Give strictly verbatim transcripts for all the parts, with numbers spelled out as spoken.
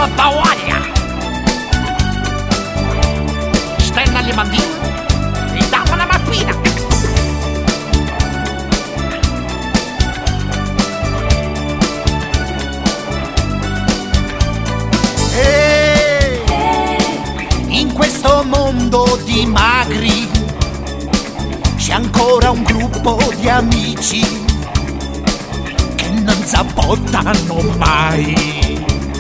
da voglia. Stenna alle mandine e dammi una mappina. E in questo mondo di magri c'è ancora un gruppo di amici che non s'abbottano mai.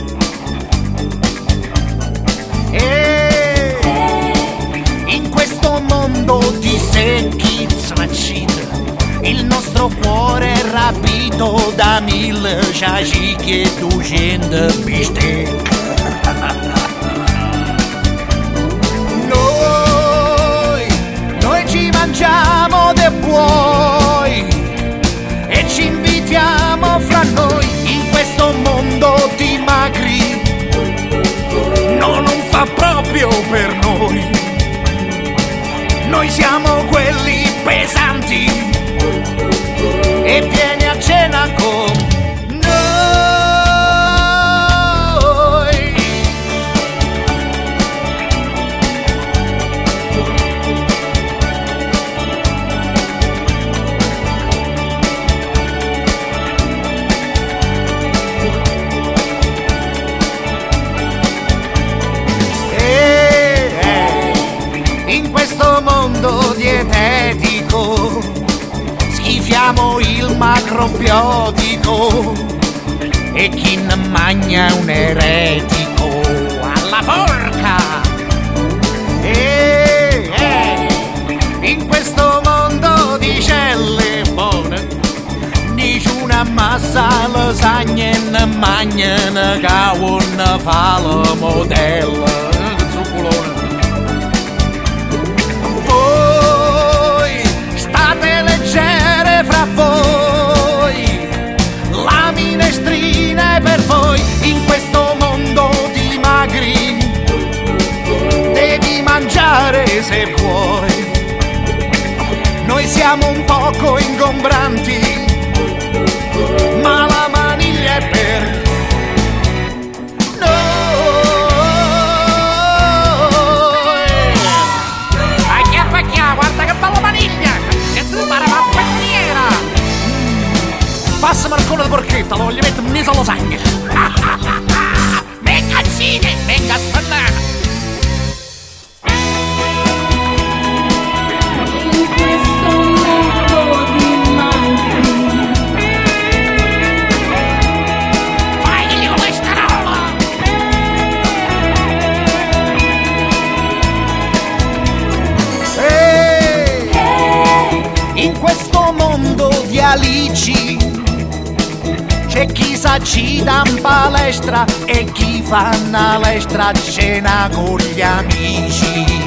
E in questo mondo di secchi smacit il nostro cuore è rapito da mille giacichi e duecento bistecche. Noi, noi ci mangiamo dei buoi e ci invitiamo fra noi in questo mondo di magri. No, non fa proprio per noi. Noi siamo quelli pesanti e vieni a cena con noi. E in questo mondo dietetico schifiamo il macrobiotico e chi ne mangia è un eretico. Alla forca! E in questo mondo di celle buone nessuna massa lasagne ne mangiano che un fa la modella. Fra voi la minestrina è per voi in questo mondo di magri devi mangiare se vuoi. Noi siamo un poco ingombranti ma la maniglia è per noi. Acchiappa acchiappa, guarda che bella maniglia, che tu para la bandiera. Passami il collo di porchetta, lo voglio mettere in mezzo alla sangue. Venga cine, venga a spannare. In questo mondo di magri Fagli questa roba. E in questo mondo di alici c'è chi s'accida in palestra e chi fa una lestra a cena con gli amici.